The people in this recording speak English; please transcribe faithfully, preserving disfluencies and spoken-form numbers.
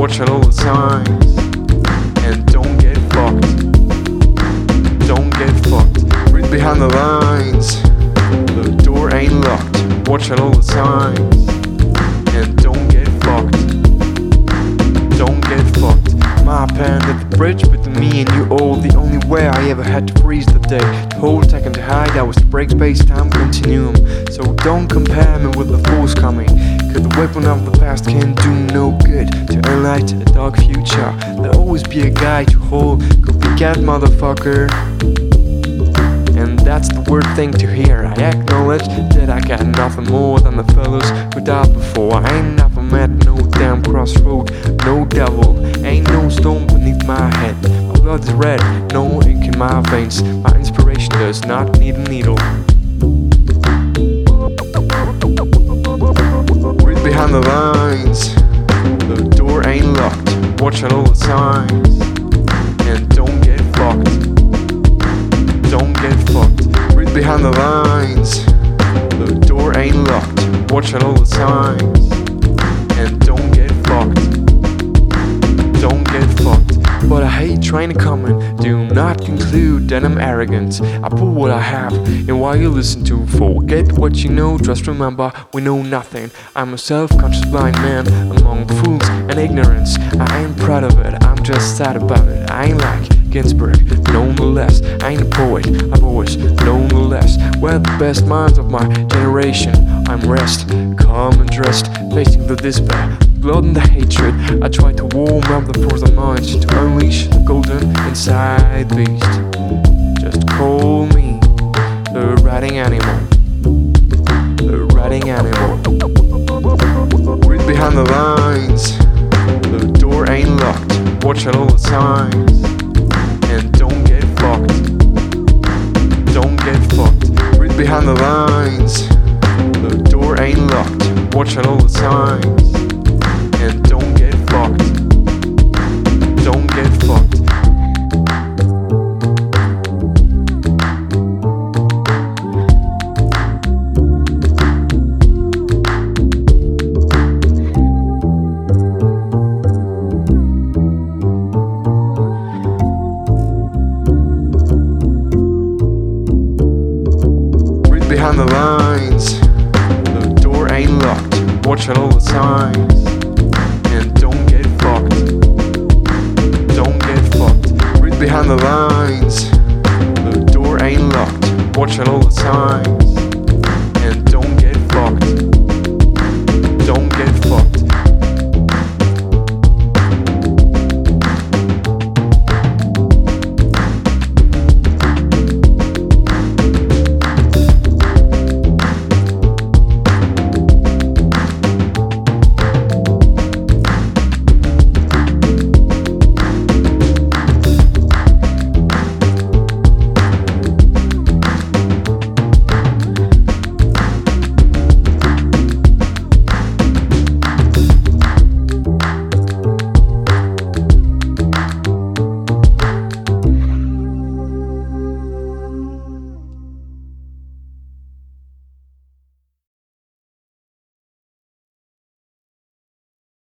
watch out all the signs, and don't get fucked. Don't get fucked. Read behind the lines, the door ain't locked. Watch out all the signs, and don't get fucked. Don't get fucked. My pen at the bridge between me and you all. The only way I ever had to freeze the day, to hold, second to hide, that was to break space-time continuum. So don't compare me with the fools coming, cause the weapon of the past can do no good to enlight a dark future. There'll always be a guy to hold, go begat motherfucker. And that's the weird thing to hear. I acknowledge that I got nothing more than the fellows who died before. I ain't never met no damn crossroad, no devil, ain't no stone beneath my head. My blood is red, no ink in my veins. My inspiration does not need a needle. Read behind the lines, the door ain't locked. Watch out all the signs, and don't get fucked. Don't get fucked. Read behind the lines, the door ain't locked. Watch out all the signs, and don't get fucked. Don't get fucked. But I hate trying to comment. Do not conclude that I'm arrogant. I put what I have in what you listen to. Forget what you know, just remember we know nothing. I'm a self-conscious blind man among fools and ignorance. I ain't proud of it, I'm just sad about it. I ain't like Ginsberg, nonetheless. I ain't a poet, I've always nonetheless. We're the best minds of my generation. I'm rest, calm and dressed, facing the despair, blood and the hatred. I try to warm up the frozen minds, to unleash the golden inside beast. Just call me the writing animal, the writing animal. Read behind the lines, the door ain't locked. Watch out all the signs, and don't get fucked. Don't get fucked. Read behind the lines, the door ain't locked. Watch out all the signs, and don't get fucked. Don't get fucked. Behind the lines, the door ain't locked. Watch out all the signs, and don't get fucked. Don't get fucked. Read behind the lines, the door ain't locked. Watch out all the signs,